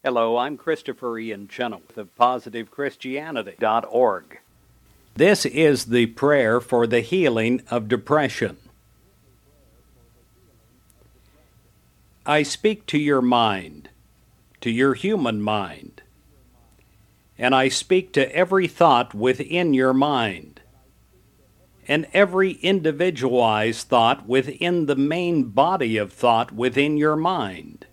Hello, I'm Christopher Ian Chenoweth of PositiveChristianity.org. This is the prayer for the healing of depression. I speak to your mind, to your human mind, and I speak to every thought within your mind, and every individualized thought within the main body of thought within your mind.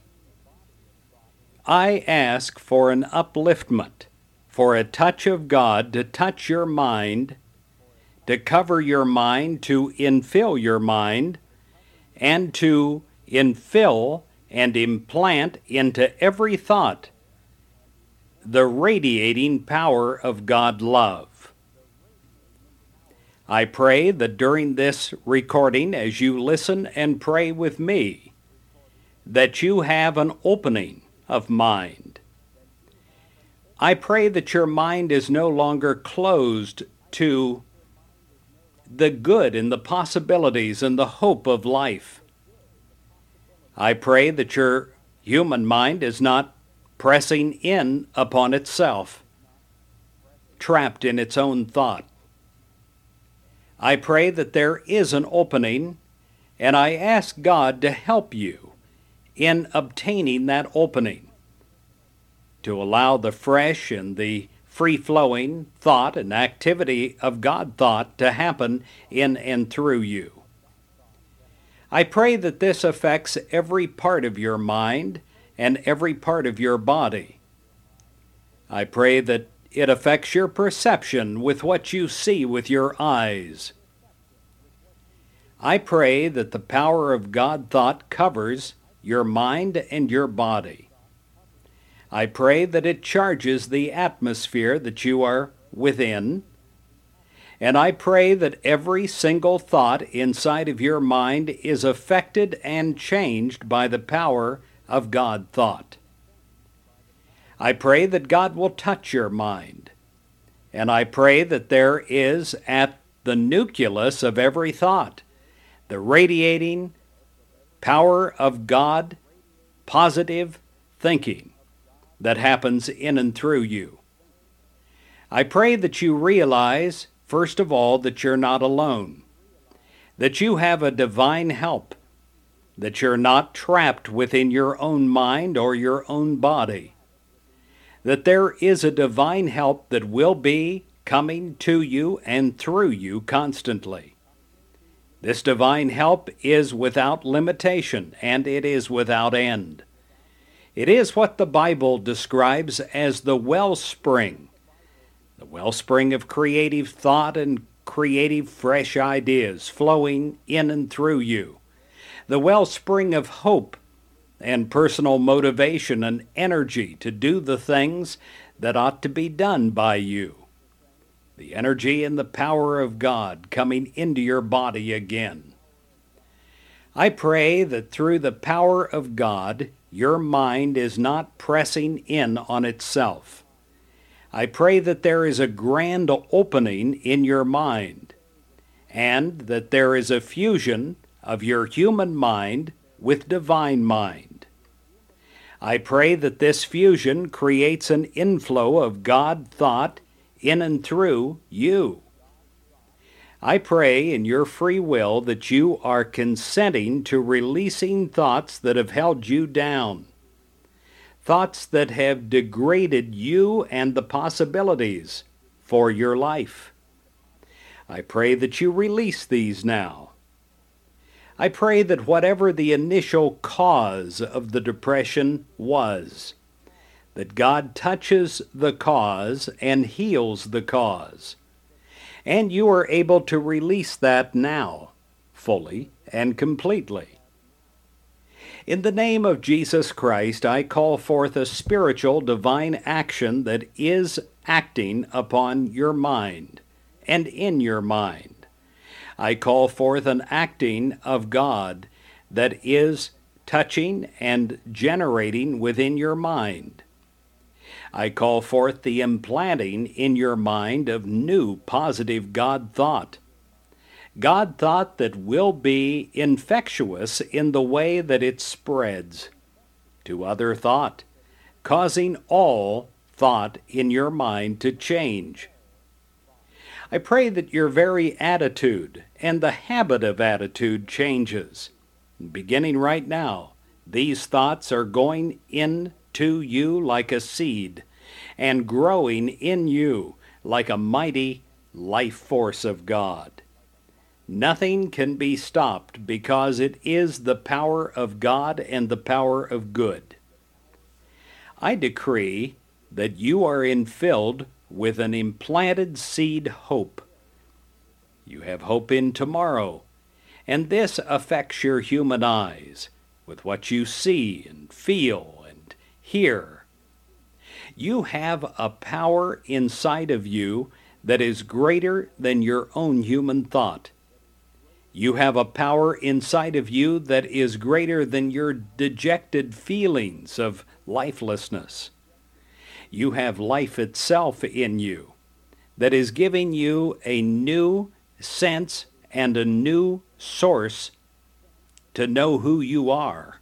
I ask for an upliftment, for a touch of God to touch your mind, to cover your mind, to infill your mind, and to infill and implant into every thought the radiating power of God love. I pray that during this recording, as you listen and pray with me, that you have an opening of mind. I pray that your mind is no longer closed to the good and the possibilities and the hope of life. I pray that your human mind is not pressing in upon itself, trapped in its own thought. I pray that there is an opening, and I ask God to help you in obtaining that opening, to allow the fresh and the free-flowing thought and activity of God thought to happen in and through you. I pray that this affects every part of your mind and every part of your body. I pray that it affects your perception with what you see with your eyes. I pray that the power of God thought covers your mind and your body. I pray that it charges the atmosphere that you are within, and I pray that every single thought inside of your mind is affected and changed by the power of God thought. I pray that God will touch your mind, and I pray that there is at the nucleus of every thought the radiating power of God, positive thinking that happens in and through you. I pray that you realize, first of all, that you're not alone, that you have a divine help, that you're not trapped within your own mind or your own body, that there is a divine help that will be coming to you and through you constantly. This divine help is without limitation, and it is without end. It is what the Bible describes as the wellspring of creative thought and creative fresh ideas flowing in and through you, the wellspring of hope and personal motivation and energy to do the things that ought to be done by you. The energy and the power of God coming into your body again. I pray that through the power of God, your mind is not pressing in on itself. I pray that there is a grand opening in your mind, and that there is a fusion of your human mind with divine mind. I pray that this fusion creates an inflow of God thought in and through you. I pray in your free will that you are consenting to releasing thoughts that have held you down, thoughts that have degraded you and the possibilities for your life. I pray that you release these now. I pray that whatever the initial cause of the depression was, that God touches the cause and heals the cause. And you are able to release that now, fully and completely. In the name of Jesus Christ, I call forth a spiritual divine action that is acting upon your mind and in your mind. I call forth an acting of God that is touching and generating within your mind. I call forth the implanting in your mind of new positive God thought. God thought that will be infectious in the way that it spreads to other thought, causing all thought in your mind to change. I pray that your very attitude and the habit of attitude changes. Beginning right now, these thoughts are going into you like a seed and growing in you like a mighty life force of God. Nothing can be stopped because it is the power of God and the power of good. I decree that you are infilled with an implanted seed hope. You have hope in tomorrow, and this affects your human eyes with what you see and feel and hear. You have a power inside of you that is greater than your own human thought. You have a power inside of you that is greater than your dejected feelings of lifelessness. You have life itself in you that is giving you a new sense and a new source to know who you are.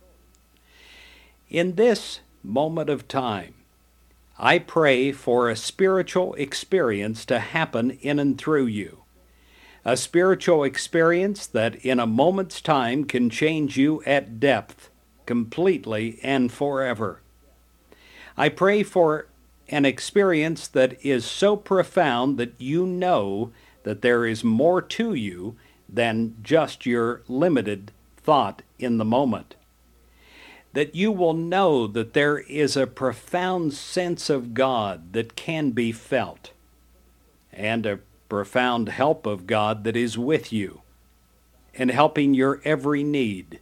In this moment of time, I pray for a spiritual experience to happen in and through you. A spiritual experience that in a moment's time can change you at depth, completely and forever. I pray for an experience that is so profound that you know that there is more to you than just your limited thought in the moment. That you will know that there is a profound sense of God that can be felt, and a profound help of God that is with you and helping your every need.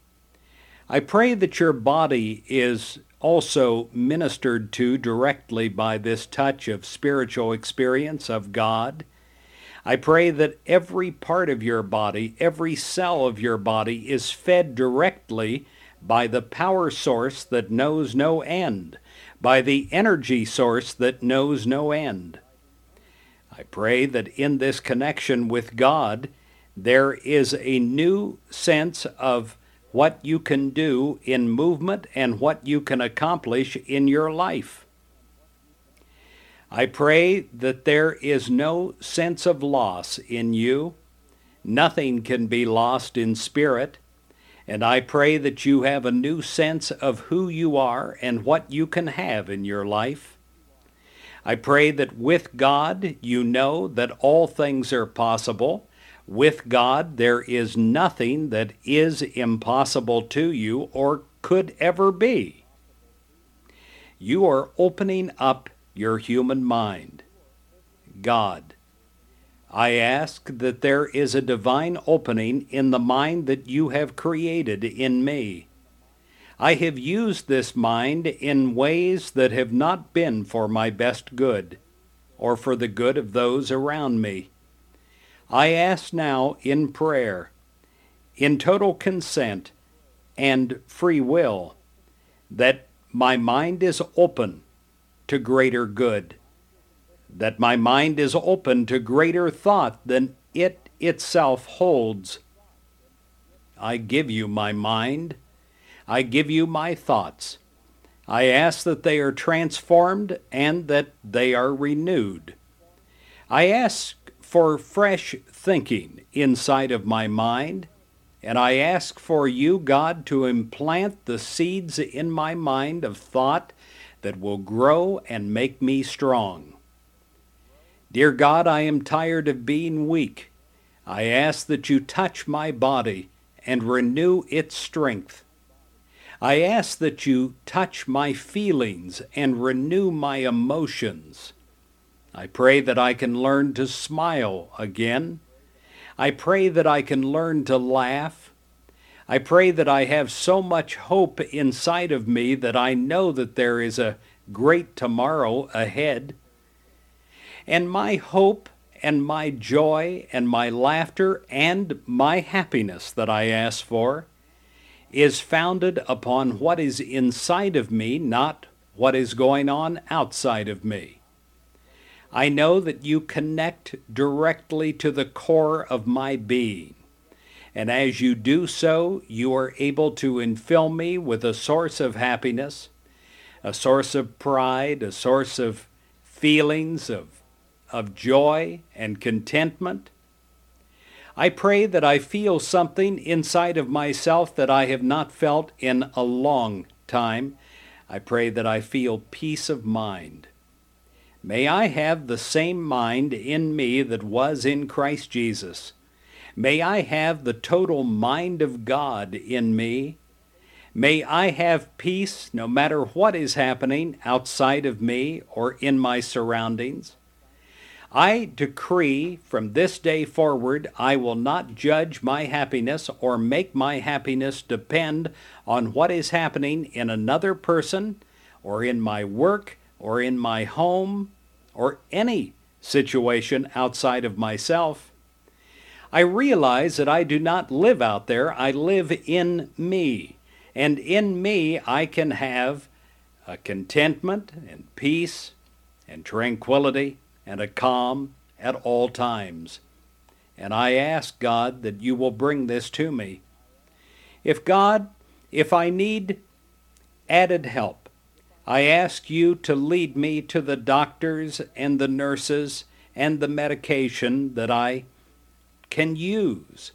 I pray that your body is also ministered to directly by this touch of spiritual experience of God. I pray that every part of your body, every cell of your body is fed directly by the power source that knows no end, by the energy source that knows no end. I pray that in this connection with God, there is a new sense of what you can do in movement and what you can accomplish in your life. I pray that there is no sense of loss in you. Nothing can be lost in spirit. And I pray that you have a new sense of who you are and what you can have in your life. I pray that with God, you know that all things are possible. With God, there is nothing that is impossible to you or could ever be. You are opening up your human mind. God, I ask that there is a divine opening in the mind that you have created in me. I have used this mind in ways that have not been for my best good, or for the good of those around me. I ask now in prayer, in total consent and free will, that my mind is open to greater good, that my mind is open to greater thought than it itself holds. I give you my mind. I give you my thoughts. I ask that they are transformed and that they are renewed. I ask for fresh thinking inside of my mind, and I ask for you, God, to implant the seeds in my mind of thought that will grow and make me strong. Dear God, I am tired of being weak. I ask that you touch my body and renew its strength. I ask that you touch my feelings and renew my emotions. I pray that I can learn to smile again. I pray that I can learn to laugh. I pray that I have so much hope inside of me that I know that there is a great tomorrow ahead. And my hope and my joy and my laughter and my happiness that I ask for is founded upon what is inside of me, not what is going on outside of me. I know that you connect directly to the core of my being, and as you do so, you are able to infill me with a source of happiness, a source of pride, a source of feelings of joy and contentment. I pray that I feel something inside of myself that I have not felt in a long time. I pray that I feel peace of mind. May I have the same mind in me that was in Christ Jesus. May I have the total mind of God in me. May I have peace no matter what is happening outside of me or in my surroundings. I decree from this day forward, I will not judge my happiness or make my happiness depend on what is happening in another person or in my work or in my home or any situation outside of myself. I realize that I do not live out there, I live in me. And in me I can have a contentment and peace and tranquility and a calm at all times. And I ask, God, that you will bring this to me. If I need added help, I ask you to lead me to the doctors and the nurses and the medication that I can use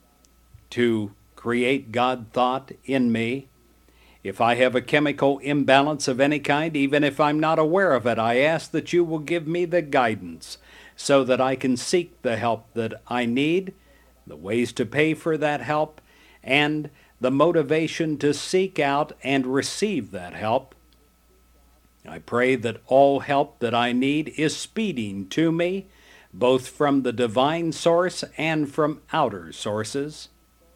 to create God thought in me. If I have a chemical imbalance of any kind, even if I'm not aware of it, I ask that you will give me the guidance so that I can seek the help that I need, the ways to pay for that help, and the motivation to seek out and receive that help. I pray that all help that I need is speeding to me, both from the divine source and from outer sources.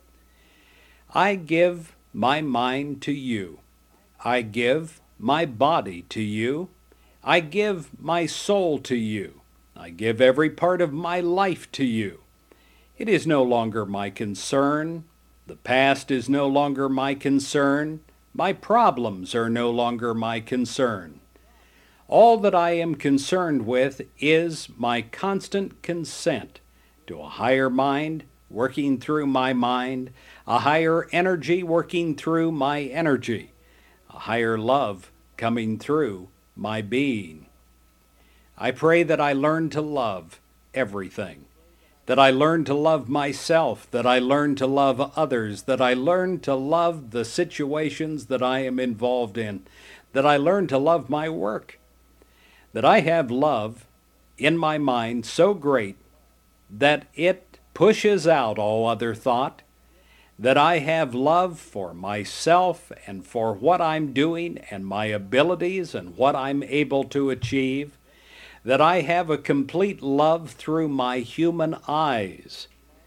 I give my mind to you. I give my body to you. I give my soul to you. I give every part of my life to you. It is no longer my concern. The past is no longer my concern. My problems are no longer my concern. All that I am concerned with is my constant consent to a higher mind working through my mind, a higher energy working through my energy, a higher love coming through my being. I pray that I learn to love everything, that I learn to love myself, that I learn to love others, that I learn to love the situations that I am involved in, that I learn to love my work, that I have love in my mind so great that it pushes out all other thought, that I have love for myself and for what I'm doing and my abilities and what I'm able to achieve, that I have a complete love through my human eyes.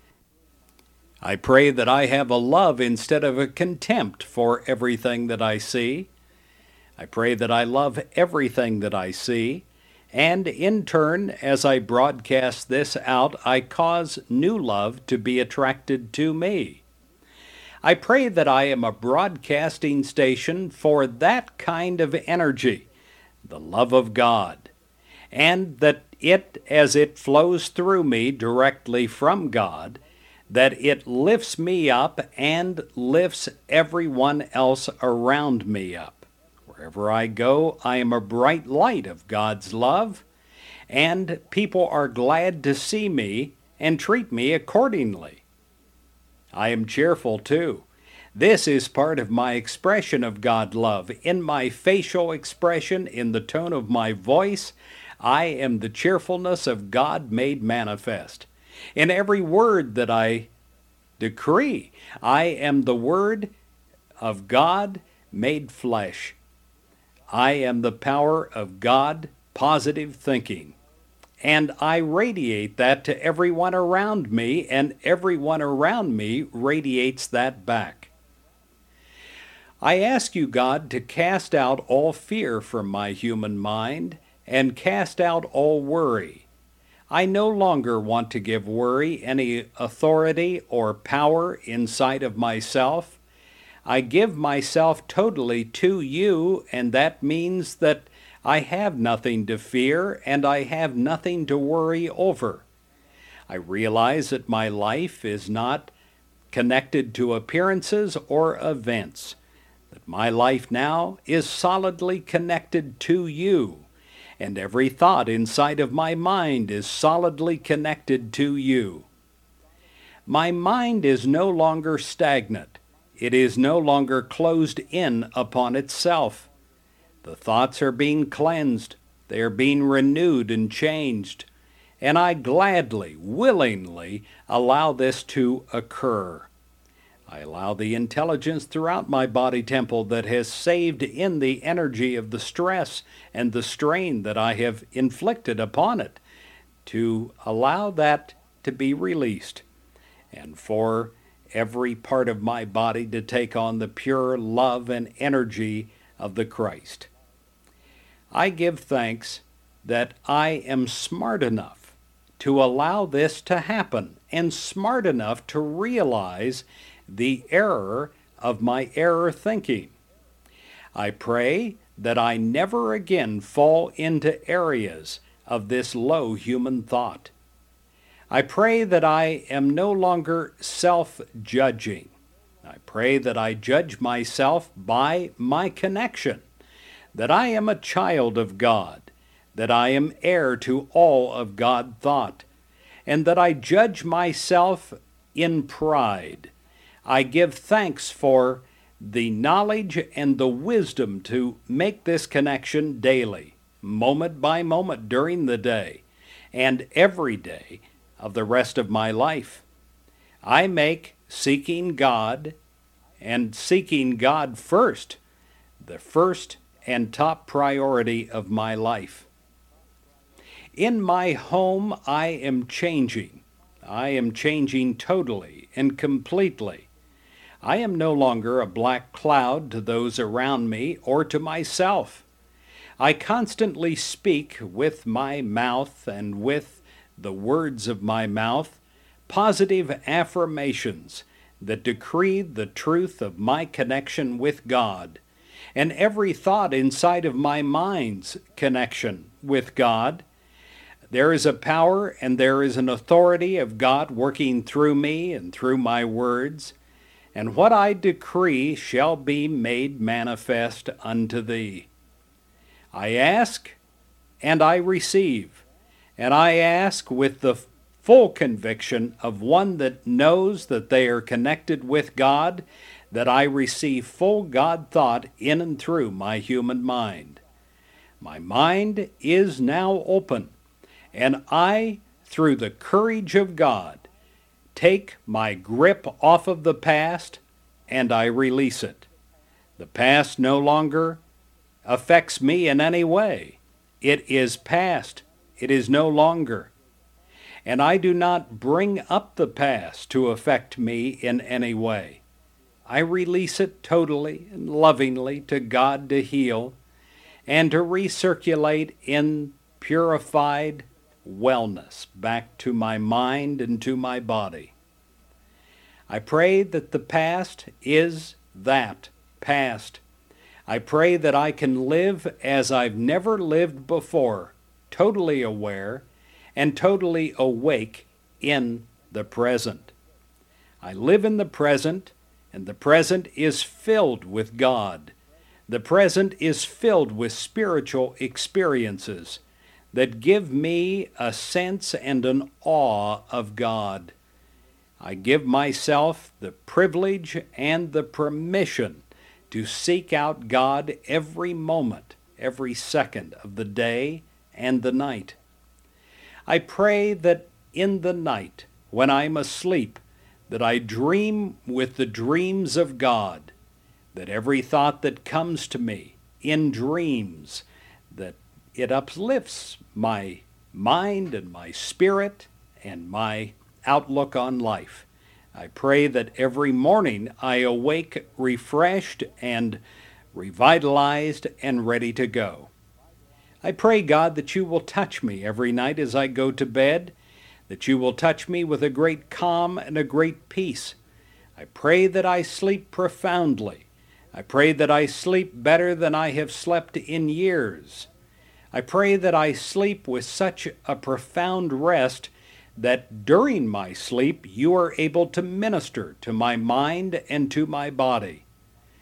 I pray that I have a love instead of a contempt for everything that I see. I pray that I love everything that I see. And in turn, as I broadcast this out, I cause new love to be attracted to me. I pray that I am a broadcasting station for that kind of energy, the love of God, and that it, as it flows through me directly from God, that it lifts me up and lifts everyone else around me up. Wherever I go, I am a bright light of God's love, and people are glad to see me and treat me accordingly. I am cheerful too. This is part of my expression of God's love. In my facial expression, in the tone of my voice, I am the cheerfulness of God made manifest. In every word that I decree, I am the Word of God made flesh. I am the power of God, positive thinking. And I radiate that to everyone around me, and everyone around me radiates that back. I ask you, God, to cast out all fear from my human mind and cast out all worry. I no longer want to give worry any authority or power inside of myself. I give myself totally to you, and that means that I have nothing to fear and I have nothing to worry over. I realize that my life is not connected to appearances or events, that my life now is solidly connected to you, and every thought inside of my mind is solidly connected to you. My mind is no longer stagnant. It is no longer closed in upon itself. The thoughts are being cleansed. They are being renewed and changed. And I gladly, willingly allow this to occur. I allow the intelligence throughout my body temple that has saved in the energy of the stress and the strain that I have inflicted upon it to allow that to be released, and for every part of my body to take on the pure love and energy of the Christ. I give thanks that I am smart enough to allow this to happen, and smart enough to realize the error of my error thinking. I pray that I never again fall into areas of this low human thought. I pray that I am no longer self-judging. I pray that I judge myself by my connection, that I am a child of God, that I am heir to all of God thought, and that I judge myself in pride. I give thanks for the knowledge and the wisdom to make this connection daily, moment by moment during the day, and every day of the rest of my life. I make seeking God and seeking God first the first and top priority of my life. In my home, I am changing. I am changing totally and completely. I am no longer a black cloud to those around me or to myself. I constantly speak with my mouth and with the words of my mouth positive affirmations that decree the truth of my connection with God, and every thought inside of my mind's connection with God. There is a power and there is an authority of God working through me and through my words, and what I decree shall be made manifest unto thee. I ask and I receive, and I ask with the full conviction of one that knows that they are connected with God, that I receive full God thought in and through my human mind. My mind is now open, and I, through the courage of God, take my grip off of the past and I release it. The past no longer affects me in any way. It is past. It is no longer. And I do not bring up the past to affect me in any way. I release it totally and lovingly to God to heal and to recirculate in purified wellness back to my mind and to my body. I pray that the past is that past. I pray that I can live as I've never lived before, totally aware and totally awake in the present. I live in the present, and the present is filled with God. The present is filled with spiritual experiences that give me a sense and an awe of God. I give myself the privilege and the permission to seek out God every moment, every second of the day and the night. I pray that in the night, when I'm asleep, that I dream with the dreams of God, that every thought that comes to me in dreams, that it uplifts my mind and my spirit and my outlook on life. I pray that every morning I awake refreshed and revitalized and ready to go. I pray, God, that you will touch me every night as I go to bed, that you will touch me with a great calm and a great peace. I pray that I sleep profoundly. I pray that I sleep better than I have slept in years. I pray that I sleep with such a profound rest that during my sleep you are able to minister to my mind and to my body.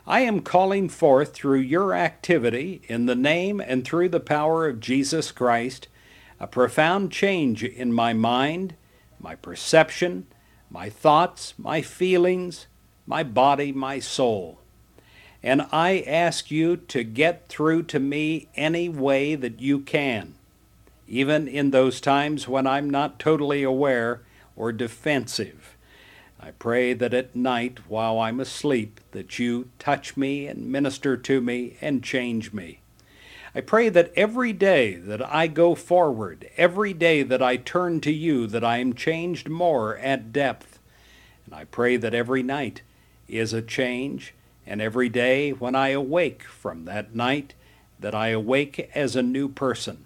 I am calling forth through your activity, in the name and through the power of Jesus Christ, a profound change in my mind, my perception, my thoughts, my feelings, my body, my soul. And I ask you to get through to me any way that you can, even in those times when I'm not totally aware or defensive. I pray that at night while I'm asleep that you touch me and minister to me and change me. I pray that every day that I go forward, every day that I turn to you, that I am changed more at depth. And I pray that every night is a change, and every day when I awake from that night, that I awake as a new person.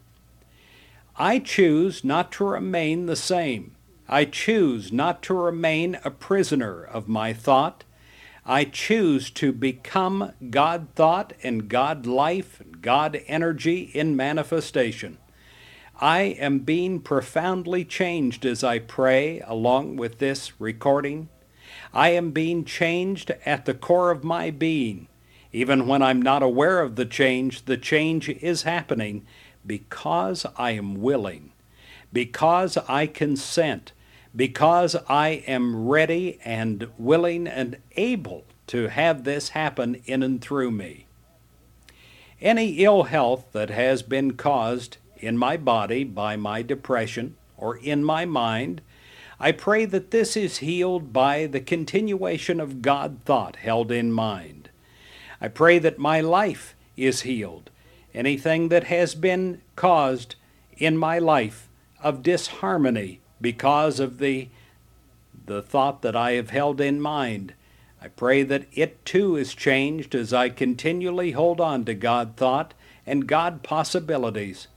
I choose not to remain the same. I choose not to remain a prisoner of my thought. I choose to become God thought and God life and God energy in manifestation. I am being profoundly changed as I pray along with this recording. I am being changed at the core of my being. Even when I'm not aware of the change is happening because I am willing, because I consent, because I am ready and willing and able to have this happen in and through me. Any ill health that has been caused in my body by my depression or in my mind, I pray that this is healed by the continuation of God thought held in mind. I pray that my life is healed. Anything that has been caused in my life of disharmony because of the thought that I have held in mind, I pray that it too is changed as I continually hold on to God thought and God possibilities.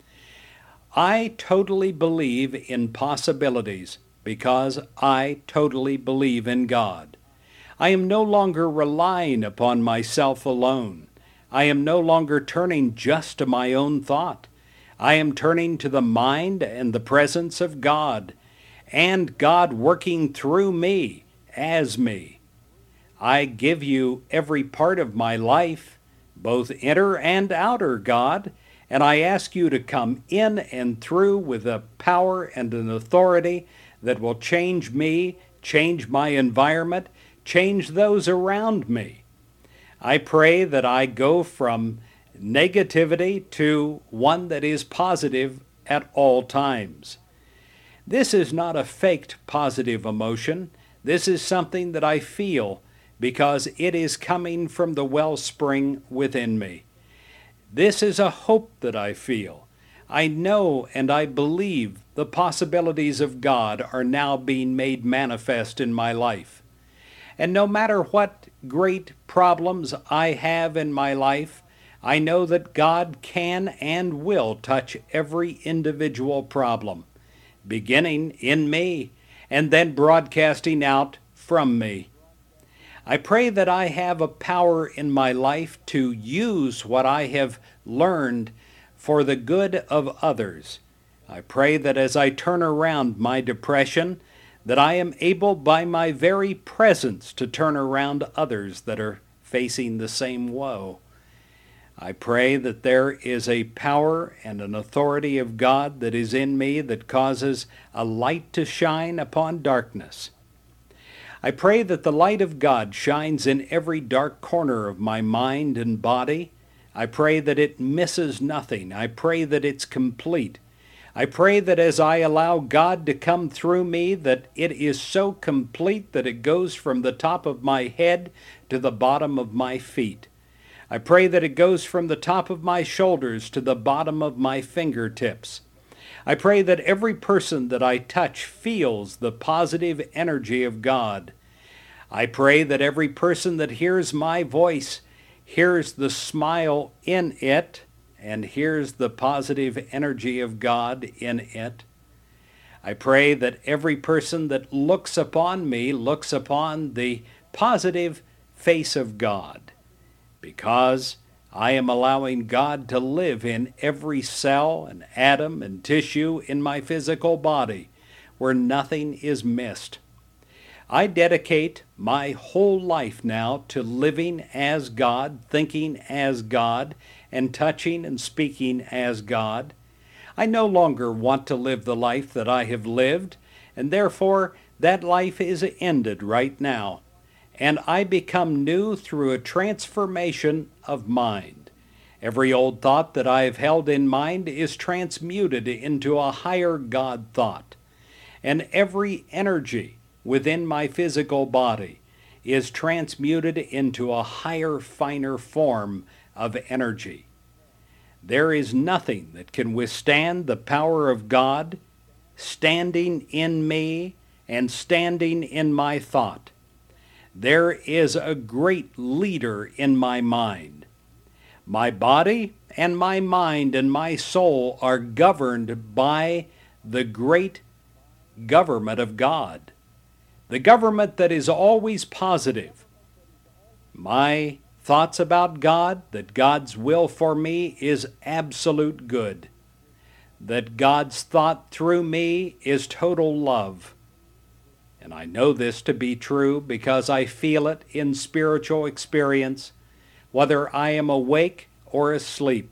I totally believe in possibilities because I totally believe in God. I am no longer relying upon myself alone. I am no longer turning just to my own thought. I am turning to the mind and the presence of God, and God working through me, as me. I give you every part of my life, both inner and outer, God, and I ask you to come in and through with a power and an authority that will change me, change my environment, change those around me. I pray that I go from negativity to one that is positive at all times. This is not a faked positive emotion. This is something that I feel because it is coming from the wellspring within me. This is a hope that I feel. I know and I believe the possibilities of God are now being made manifest in my life. And no matter what great problems I have in my life, I know that God can and will touch every individual problem, beginning in me and then broadcasting out from me. I pray that I have a power in my life to use what I have learned for the good of others. I pray that as I turn around my depression, that I am able by my very presence to turn around others that are facing the same woe. I pray that there is a power and an authority of God that is in me that causes a light to shine upon darkness. I pray that the light of God shines in every dark corner of my mind and body. I pray that it misses nothing. I pray that it's complete. I pray that as I allow God to come through me, that it is so complete that it goes from the top of my head to the bottom of my feet. I pray that it goes from the top of my shoulders to the bottom of my fingertips. I pray that every person that I touch feels the positive energy of God. I pray that every person that hears my voice hears the smile in it and hears the positive energy of God in it. I pray that every person that looks upon me looks upon the positive face of God, because I am allowing God to live in every cell and atom and tissue in my physical body where nothing is missed. I dedicate my whole life now to living as God, thinking as God, and touching and speaking as God. I no longer want to live the life that I have lived, and therefore that life is ended right now, and I become new through a transformation of mind. Every old thought that I have held in mind is transmuted into a higher God thought, and every energy within my physical body is transmuted into a higher, finer form of energy. There is nothing that can withstand the power of God standing in me and standing in my thought. There is a great leader in my mind. My body and my mind and my soul are governed by the great government of God, the government that is always positive. My thoughts about God, that God's will for me is absolute good, that God's thought through me is total love. And I know this to be true because I feel it in spiritual experience, whether I am awake or asleep.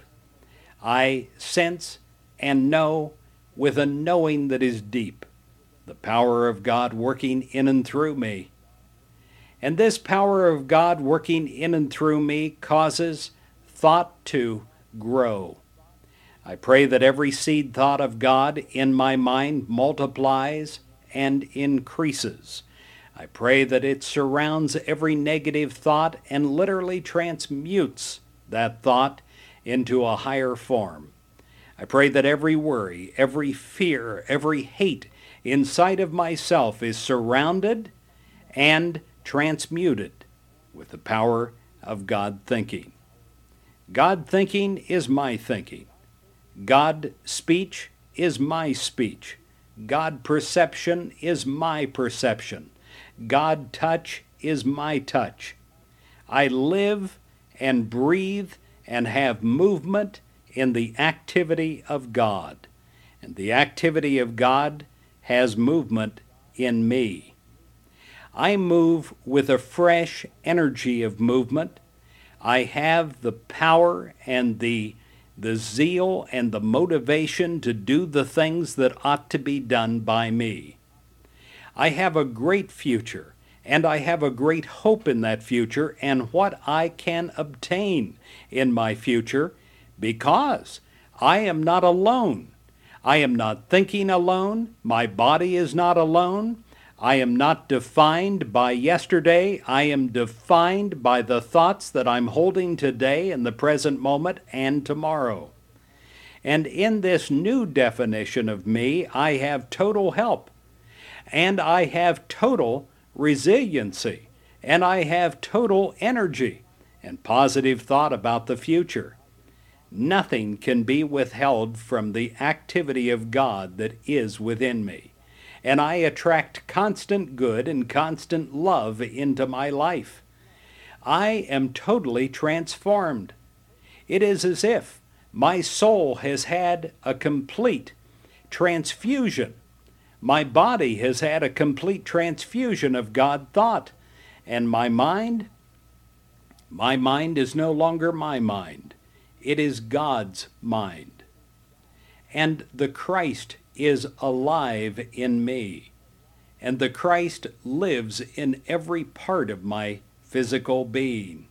I sense and know with a knowing that is deep the power of God working in and through me. And this power of God working in and through me causes thought to grow. I pray that every seed thought of God in my mind multiplies and increases. I pray that it surrounds every negative thought and literally transmutes that thought into a higher form. I pray that every worry, every fear, every hate inside of myself is surrounded and transmuted with the power of God thinking. God thinking is my thinking. God speech is my speech. God perception is my perception. God touch is my touch. I live and breathe and have movement in the activity of God. And the activity of God has movement in me. I move with a fresh energy of movement. I have the power and the zeal and the motivation to do the things that ought to be done by me. I have a great future, and I have a great hope in that future and what I can obtain in my future, because I am not alone. I am not thinking alone. My body is not alone. I am not defined by yesterday. I am defined by the thoughts that I'm holding today in the present moment and tomorrow. And in this new definition of me, I have total help, and I have total resiliency, and I have total energy and positive thought about the future. Nothing can be withheld from the activity of God that is within me, and I attract constant good and constant love into my life. I am totally transformed. It is as if my soul has had a complete transfusion. My body has had a complete transfusion of God thought, and my mind is no longer my mind. It is God's mind. And the Christ is alive in me, and the Christ lives in every part of my physical being.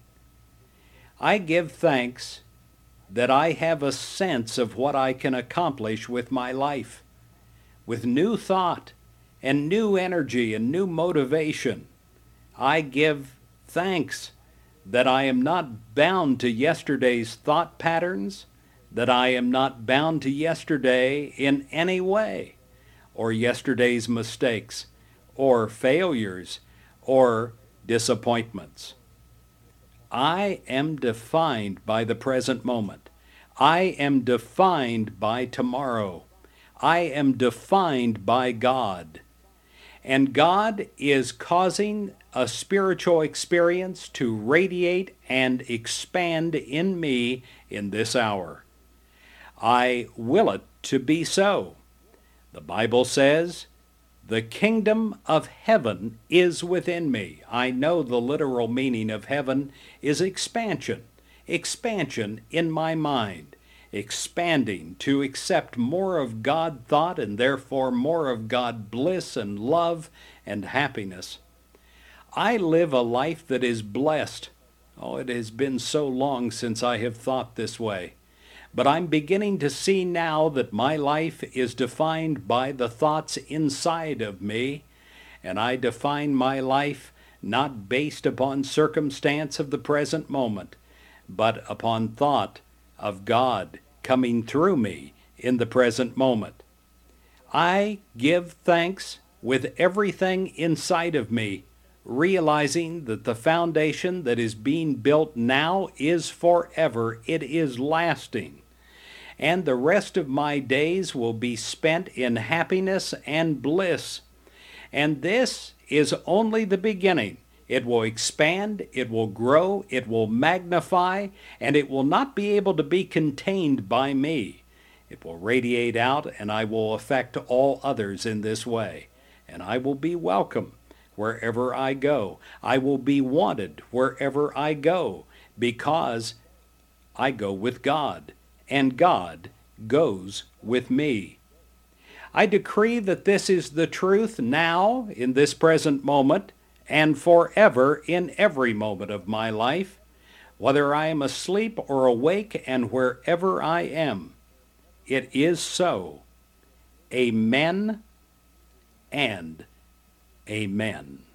I give thanks that I have a sense of what I can accomplish with my life, with new thought and new energy and new motivation. I give thanks that I am not bound to yesterday's thought patterns, that I am not bound to yesterday in any way, or yesterday's mistakes, or failures, or disappointments. I am defined by the present moment. I am defined by tomorrow. I am defined by God. And God is causing a spiritual experience to radiate and expand in me in this hour. I will it to be so. The Bible says The kingdom of heaven is within me. I know the literal meaning of heaven is expansion. Expansion in my mind. Expanding to accept more of God thought and therefore more of God bliss and love and happiness. I live a life that is blessed. Oh, it has been so long since I have thought this way. But I'm beginning to see now that my life is defined by the thoughts inside of me, and I define my life not based upon circumstance of the present moment, but upon thought of God coming through me in the present moment. I give thanks with everything inside of me, realizing that the foundation that is being built now is forever. It is lasting. And the rest of my days will be spent in happiness and bliss. And this is only the beginning. It will expand, it will grow, it will magnify, and it will not be able to be contained by me. It will radiate out, and I will affect all others in this way. And I will be welcome wherever I go. I will be wanted wherever I go, because I go with God, and God goes with me. I decree that this is the truth now, in this present moment, and forever in every moment of my life, whether I am asleep or awake and wherever I am. It is so. Amen and amen.